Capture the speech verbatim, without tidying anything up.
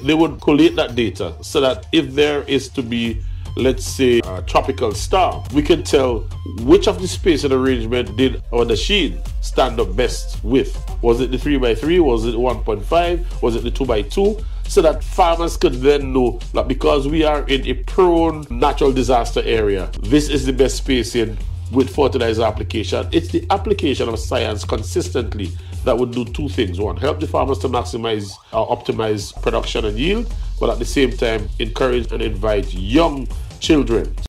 they would collate that data so that if there is to be, let's say, a tropical storm, we can tell which of the spacing arrangement did our machine stand up best with. Was it the three by three? Was it one point five? Was it the two by two? So that farmers could then know that because we are in a prone natural disaster area, this is the best spacing with fertilizer application. It's the application of science consistently that would do two things. One, help the farmers to maximize or optimize production and yield, but at the same time encourage and invite young children